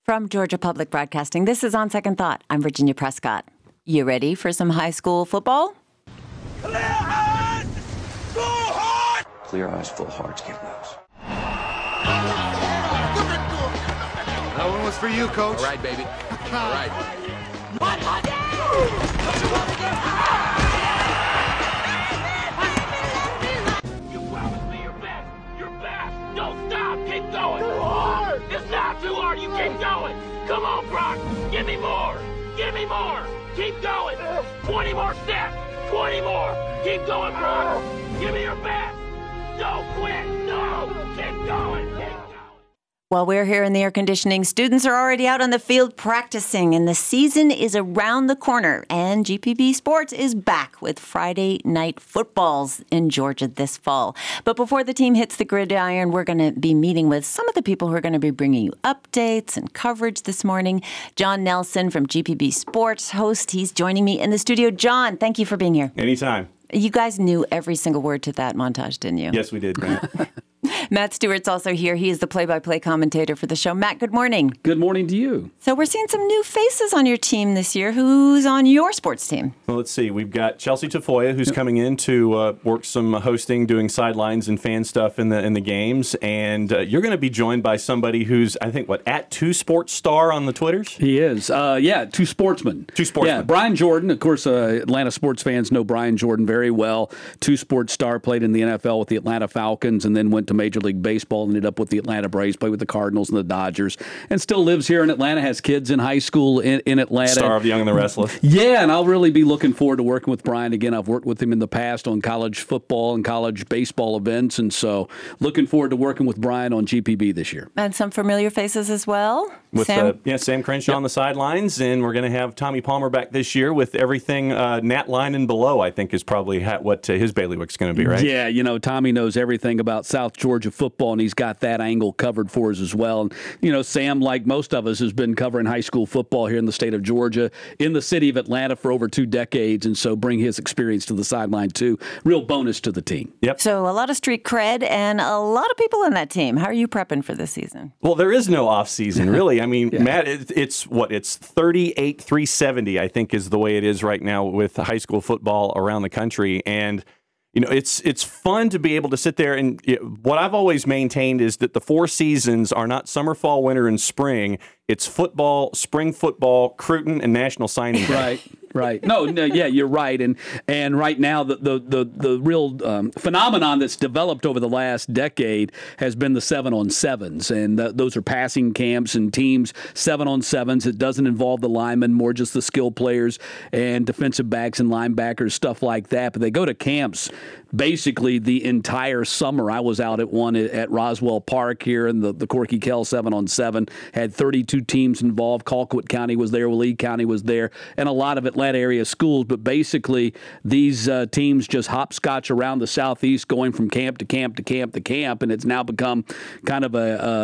From Georgia Public Broadcasting, this is On Second Thought. I'm Virginia Prescott. You ready for some high school football? Clear hands! Full heart! Clear eyes, full hearts, get loose. That one was for you, Coach. All right, baby. All right. You promised me your best. Your best. Don't stop. Keep going. Too hard. It's not too hard. You keep going. Come on, Brock. Give me more. Give me more. Keep going. 20 more steps. 20 more. Keep going, Brock. Give me your best. Don't quit. No. Keep going. Keep going. While we're here in the air conditioning, students are already out on the field practicing, and the season is around the corner. And GPB Sports is back with Friday night footballs in Georgia this fall. But before the team hits the gridiron, we're going to be meeting with some of the people who are going to be bringing you updates and coverage this morning. John Nelson from GPB Sports, host. He's joining me in the studio. John, thank you for being here. Anytime. You guys knew every single word to that montage, didn't you? Yes, we did, Matt. Matt Stewart's also here. He is the play-by-play commentator for the show. Matt, good morning. Good morning to you. So we're seeing some new faces on your team this year. Who's on your sports team? Well, let's see. We've got Chelsea Tafoya, who's coming in to work some hosting, doing sidelines and fan stuff in the games. And you're going to be joined by somebody who's, I think, at Two Sports Star on the Twitters? He is. Two sportsmen. Two sportsmen. Yeah, Brian Jordan. Of course, Atlanta sports fans know Brian Jordan very well. Two Sports Star, played in the NFL with the Atlanta Falcons and then went to Major League Baseball, ended up with the Atlanta Braves, played with the Cardinals and the Dodgers, and still lives here in Atlanta, has kids in high school in Atlanta. Star of Young and the Restless. Yeah, and I'll really be looking forward to working with Brian again. I've worked with him in the past on college football and college baseball events, and so looking forward to working with Brian on GPB this year. And some familiar faces as well. With Sam Crenshaw on the sidelines, and we're going to have Tommy Palmer back this year with everything Nat Line and below, I think, is probably what his bailiwick's going to be, right? Yeah, Tommy knows everything about South Georgia football, and he's got that angle covered for us as well. And, Sam, like most of us, has been covering high school football here in the state of Georgia, in the city of Atlanta for over 2 decades, and so bring his experience to the sideline, too. Real bonus to the team. Yep. So a lot of street cred and a lot of people in that team. How are you prepping for this season? Well, there is no off season, really. I mean, yeah. Matt, it's 38-370, I think, is the way it is right now with high school football around the country. And, it's fun to be able to sit there. And what I've always maintained is that the 4 seasons are not summer, fall, winter, and spring. It's football, spring football, Cruton, and National Signing Day. Right. No, yeah, you're right. And right now, the real phenomenon that's developed over the last decade has been the 7-on-7s, and those are passing camps and teams 7-on-7s. It doesn't involve the linemen, more just the skill players and defensive backs and linebackers, stuff like that. But they go to camps basically the entire summer. I was out at one at Roswell Park here, and the Corky Kell 7-on-7 had 32 teams involved. Colquitt County was there, Lee County was there, and a lot of Atlanta area schools. But basically, these teams just hopscotch around the southeast, going from camp to camp to camp to camp, and it's now become kind of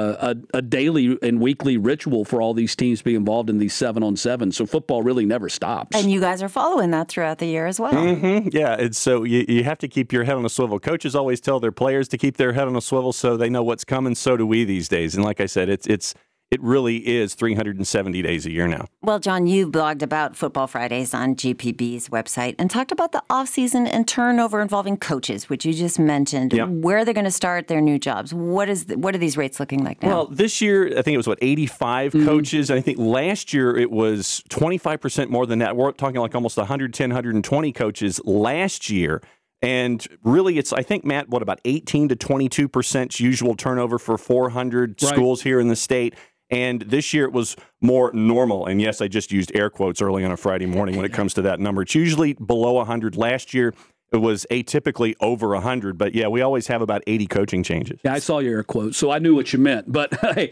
a daily and weekly ritual for all these teams to be involved in these 7-on-7. So football really never stops. And you guys are following that throughout the year as well. Mm-hmm. Yeah, it's so you have to keep your head on a swivel. Coaches always tell their players to keep their head on a swivel so they know what's coming. So do we these days. And like I said, it really is 370 days a year now. Well, John, you blogged about Football Fridays on GPB's website and talked about the offseason and turnover involving coaches, which you just mentioned. Yep. Where are they going to start their new jobs? What are these rates looking like now? Well, this year, I think it was, 85 coaches. I think last year it was 25% more than that. We're talking like almost 110, 120 coaches last year. And really, it's, I think, Matt, about 18 to 22% usual turnover for 400 schools here in the state. And this year it was more normal. And yes, I just used air quotes early on a Friday morning when it comes to that number. It's usually below 100. Last year it was atypically over 100. But yeah, we always have about 80 coaching changes. Yeah, I saw your air quotes, so I knew what you meant. But hey,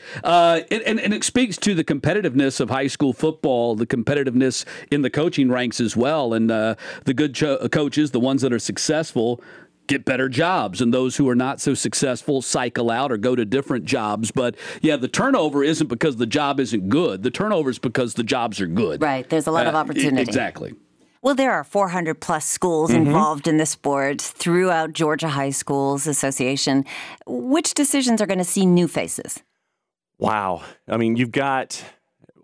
and it speaks to the competitiveness of high school football, the competitiveness in the coaching ranks as well. And the good coaches, the ones that are successful, get better jobs, and those who are not so successful cycle out or go to different jobs. But yeah, the turnover isn't because the job isn't good. The turnover is because the jobs are good. Right. There's a lot of opportunity. Exactly. Well, there are 400 plus schools involved in the sport throughout Georgia High Schools Association. Which decisions are going to see new faces? Wow. I mean, you've got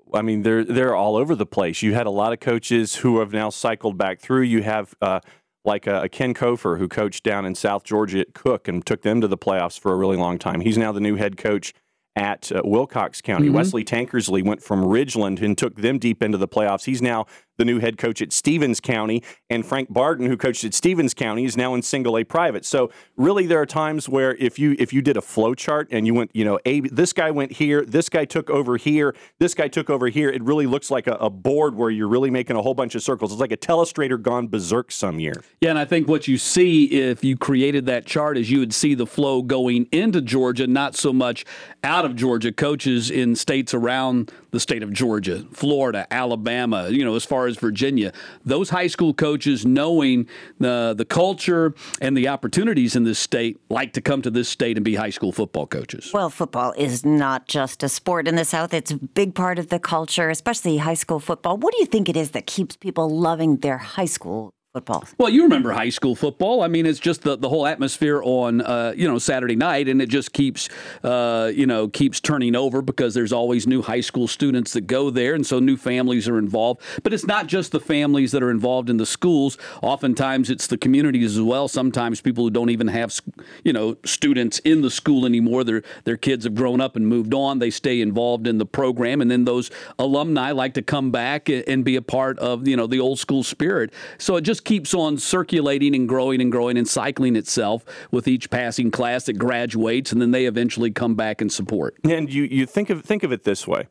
I mean, they're all over the place. You had a lot of coaches who have now cycled back through. You have like a Ken Kofer who coached down in South Georgia at Cook and took them to the playoffs for a really long time. He's now the new head coach at Wilcox County. Mm-hmm. Wesley Tankersley went from Ridgeland and took them deep into the playoffs. He's now the new head coach at Stevens County, and Frank Barden, who coached at Stevens County, is now in single A private. So really, there are times where if you did a flow chart and you went, this guy went here, this guy took over here, this guy took over here, it really looks like a board where you're really making a whole bunch of circles. It's like a telestrator gone berserk some year. Yeah, and I think what you see if you created that chart is you would see the flow going into Georgia, not so much out of Georgia. Coaches in states around the state of Georgia, Florida, Alabama, as far as Virginia, those high school coaches, knowing the culture and the opportunities in this state, like to come to this state and be high school football coaches. Well, football is not just a sport in the South. It's a big part of the culture, especially high school football. What do you think it is that keeps people loving their high school football? Well, you remember high school football. I mean, it's just the whole atmosphere on, Saturday night, and it just keeps turning over because there's always new high school students that go there, and so new families are involved. But it's not just the families that are involved in the schools. Oftentimes, it's the communities as well. Sometimes people who don't even have, students in the school anymore, their kids have grown up and moved on. They stay involved in the program, and then those alumni like to come back and be a part of, the old school spirit. So it just keeps on circulating and growing and cycling itself with each passing class that graduates, and then they eventually come back and support. And you think of it this way.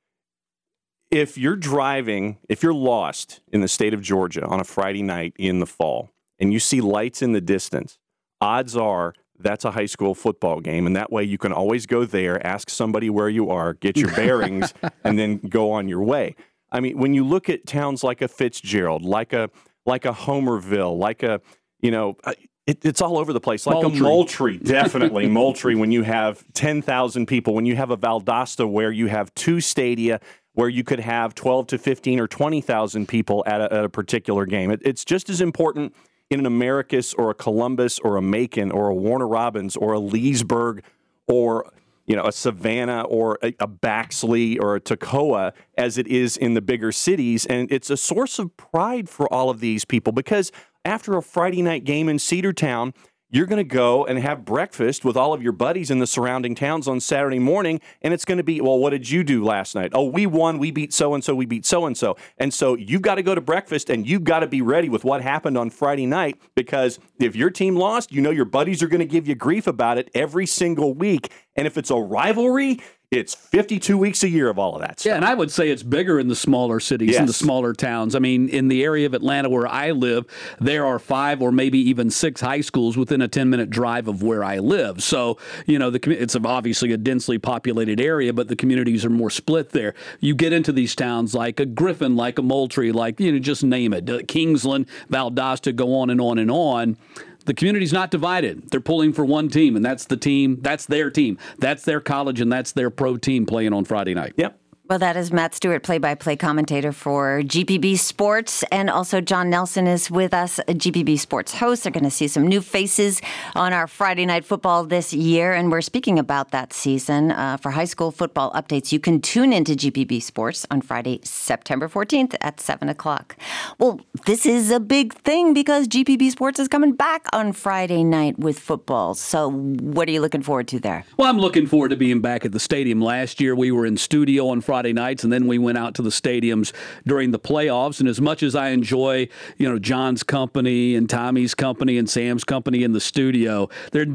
If you're lost in the state of Georgia on a Friday night in the fall and you see lights in the distance, odds are that's a high school football game, and that way you can always go there, ask somebody where you are, get your bearings, and then go on your way. I mean, when you look at towns like a Fitzgerald, like a Homerville, it's all over the place. Like Moultrie. A Moultrie, definitely. Moultrie, when you have 10,000 people, when you have a Valdosta where you have two stadia where you could have 12 to 15 or 20,000 people at a particular game. It's just as important in an Americus or a Columbus or a Macon or a Warner Robins or a Leesburg or a Savannah or a Baxley or a Toccoa as it is in the bigger cities. And it's a source of pride for all of these people because after a Friday night game in Cedartown, you're going to go and have breakfast with all of your buddies in the surrounding towns on Saturday morning, and it's going to be, well, what did you do last night? Oh, we won, we beat so-and-so, we beat so-and-so. And so you've got to go to breakfast, and you've got to be ready with what happened on Friday night, because if your team lost, your buddies are going to give you grief about it every single week. And if it's a rivalry, it's 52 weeks a year of all of that stuff. Yeah, and I would say it's bigger in the smaller cities, in the smaller towns. I mean, in the area of Atlanta where I live, there are 5 or maybe even 6 high schools within a 10-minute drive of where I live. So, it's obviously a densely populated area, but the communities are more split there. You get into these towns like a Griffin, like a Moultrie, like, just name it. Kingsland, Valdosta, go on and on and on. The community's not divided. They're pulling for one team, and that's the team. That's their team. That's their college, and that's their pro team playing on Friday night. Yep. Well, that is Matt Stewart, play-by-play commentator for GPB Sports. And also John Nelson is with us, a GPB Sports host. They're going to see some new faces on our Friday Night Football this year. And we're speaking about that season. For high school football updates, you can tune into GPB Sports on Friday, September 14th at 7 o'clock. Well, this is a big thing because GPB Sports is coming back on Friday night with football. So what are you looking forward to there? Well, I'm looking forward to being back at the stadium. Last year, we were in studio on Friday nights, and then we went out to the stadiums during the playoffs. And as much as I enjoy, John's company and Tommy's company and Sam's company in the studio,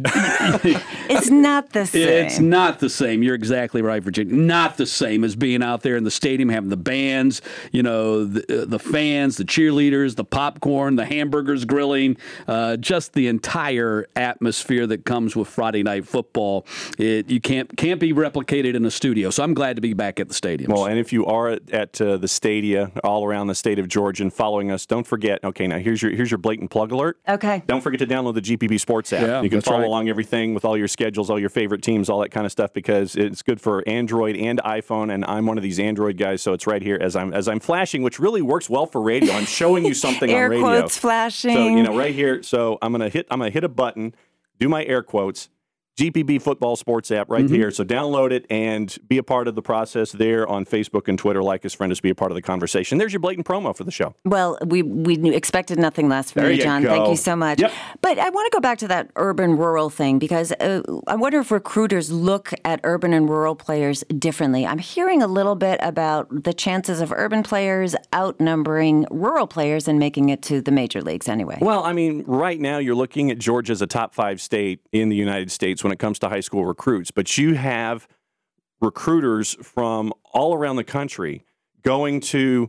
it's not the same. It's not the same. You're exactly right, Virginia. Not the same as being out there in the stadium, having the bands, the fans, the cheerleaders, the popcorn, the hamburgers grilling, just the entire atmosphere that comes with Friday Night Football. You can't be replicated in a studio. So I'm glad to be back at the stadium. Well, and if you are at the stadia all around the state of Georgia and following us, don't forget. Okay, now here's your blatant plug alert. Okay. Don't forget to download the GPB Sports app. Yeah, you can follow right. along everything with all your schedules, all your favorite teams, all that kind of stuff, because it's good for Android and iPhone. And I'm one of these Android guys, so it's right here as I'm flashing, which really works well for radio. I'm showing you something on radio. Air quotes flashing. So right here. So I'm gonna hit a button, do my air quotes. GPB Football Sports app right here. So download it and be a part of the process there on Facebook and Twitter. Like us, friend us, be a part of the conversation. There's your blatant promo for the show. Well, we expected nothing less from you, John. Thank you so much. Yep. But I want to go back to that urban-rural thing because I wonder if recruiters look at urban and rural players differently. I'm hearing a little bit about the chances of urban players outnumbering rural players and making it to the major leagues anyway. Well, I mean, right now you're looking at Georgia as a top 5 state in the United States when it comes to high school recruits, but you have recruiters from all around the country going to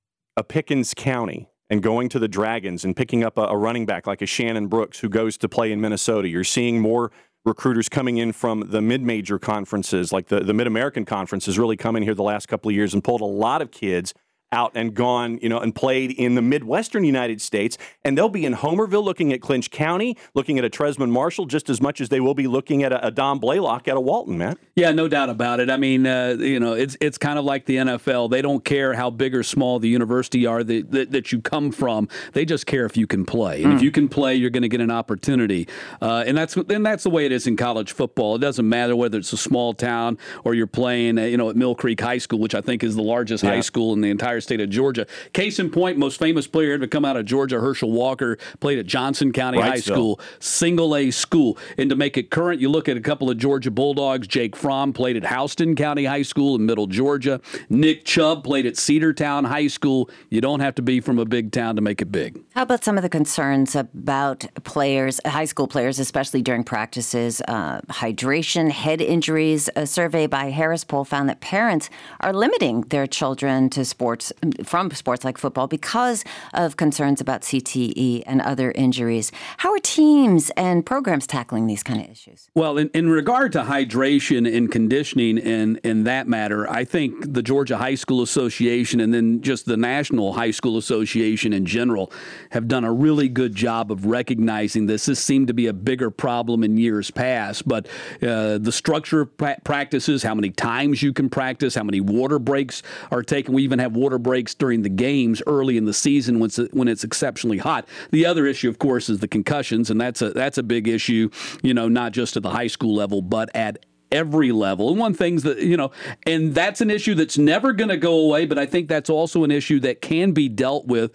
a Pickens County and going to the Dragons and picking up a running back like a Shannon Brooks who goes to play in Minnesota. You're seeing more recruiters coming in from the mid-major conferences, like the Mid-American Conference has really come in here the last couple of years and pulled a lot of kids out and gone, and played in the Midwestern United States. And they'll be in Homerville looking at Clinch County, looking at a Tresman Marshall just as much as they will be looking at a Don Blaylock at a Walton, man. Yeah, no doubt about it. I mean, it's kind of like the NFL. They don't care how big or small the university are that you come from. They just care if you can play. And if you can play, you're going to get an opportunity. And that's the way it is in college football. It doesn't matter whether it's a small town or you're playing, at Mill Creek High School, which I think is the largest high school in the entire state of Georgia. Case in point, most famous player to come out of Georgia, Herschel Walker, played at Johnson County High School, single A school. And to make it current, you look at a couple of Georgia Bulldogs. Jake Fromm played at Houston County High School in Middle Georgia. Nick Chubb played at Cedartown High School. You don't have to be from a big town to make it big. How about some of the concerns about players, high school players, especially during practices, hydration, head injuries? A survey by Harris Poll found that parents are limiting their children to sports like football because of concerns about CTE and other injuries. How are teams and programs tackling these kind of issues? Well, in regard to hydration and conditioning in that matter, I think the Georgia High School Association and then just the National High School Association in general have done a really good job of recognizing this. This seemed to be a bigger problem in years past, but the structure of practices, how many times you can practice, how many water breaks are taken. We even have water breaks during the games early in the season when it's exceptionally hot. The other issue, of course, is the concussions, and that's a big issue, not just at the high school level, but at every level. And one thing's that, and that's an issue that's never going to go away, but I think that's also an issue that can be dealt with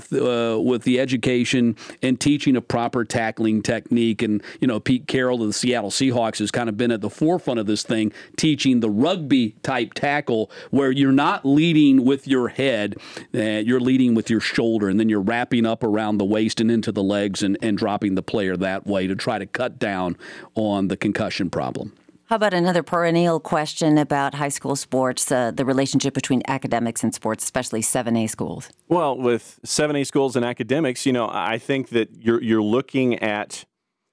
the education and teaching of proper tackling technique. And, Pete Carroll of the Seattle Seahawks has kind of been at the forefront of this thing, teaching the rugby type tackle where you're not leading with your head, you're leading with your shoulder, and then you're wrapping up around the waist and into the legs and dropping the player that way to try to cut down on the concussion problem. How about another perennial question about high school sports, the relationship between academics and sports, especially 7A schools? Well, with 7A schools and academics, I think that you're looking at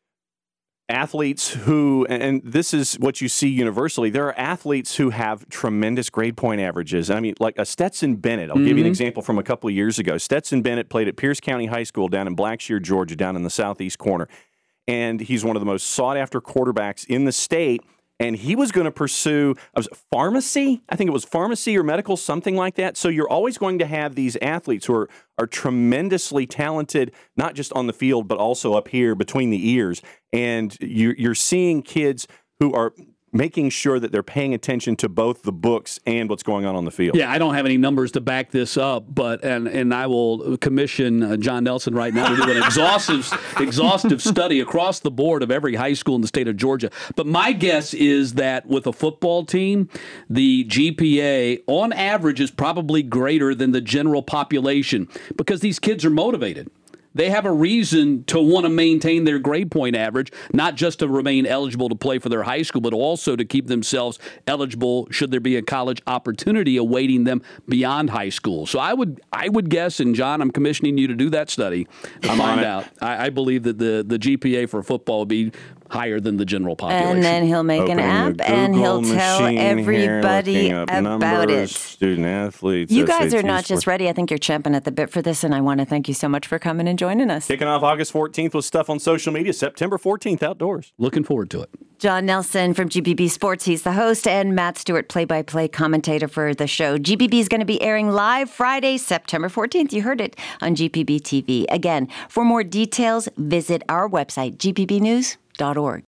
athletes who, and this is what you see universally, there are athletes who have tremendous grade point averages. I mean, like a Stetson Bennett. I'll give you an example from a couple of years ago. Stetson Bennett played at Pierce County High School down in Blackshear, Georgia, down in the southeast corner. And he's one of the most sought-after quarterbacks in the state. And he was going to pursue pharmacy. I think it was pharmacy or medical, something like that. So you're always going to have these athletes who are tremendously talented, not just on the field, but also up here between the ears. And you're seeing kids who are making sure that they're paying attention to both the books and what's going on the field. Yeah, I don't have any numbers to back this up, but and I will commission John Nelson right now to do an exhaustive study across the board of every high school in the state of Georgia. But my guess is that with a football team, the GPA on average is probably greater than the general population because these kids are motivated. They have a reason to want to maintain their grade point average, not just to remain eligible to play for their high school, but also to keep themselves eligible should there be a college opportunity awaiting them beyond high school. So I would guess, and John, I'm commissioning you to do that study to find out. I believe that the GPA for football would be higher than the general population. And then he'll make an app and he'll tell everybody about it. Student athletes. You guys are not just ready. I think you're champing at the bit for this, and I want to thank you so much for coming and joining us. Kicking off August 14th with stuff on social media. September 14th outdoors. Looking forward to it. John Nelson from GPB Sports. He's the host, and Matt Stewart, play-by-play commentator for the show. GPB is going to be airing live Friday, September 14th. You heard it on GPB TV. Again, for more details, visit our website, gpbnews.org.